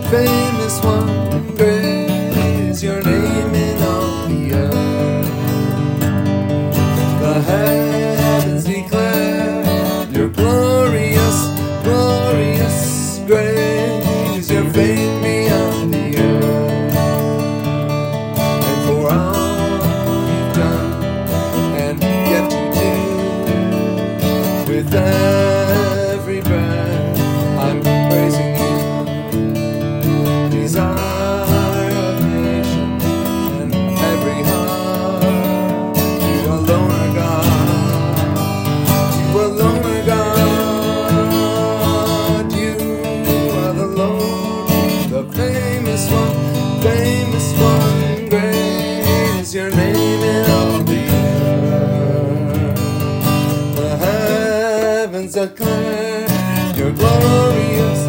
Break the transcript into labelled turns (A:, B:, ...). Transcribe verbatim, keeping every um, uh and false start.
A: famous one, great is your name in all the earth. The heavens declare you're glorious, glorious, great is your fame beyond the earth. And for all you've done and yet to do, with every breath I'm praising you. Desire of nations and every heart, you alone are God. You alone are God. You are the Lord, the famous one, famous one. Great is your name in all the earth. The heavens declare you're glorious.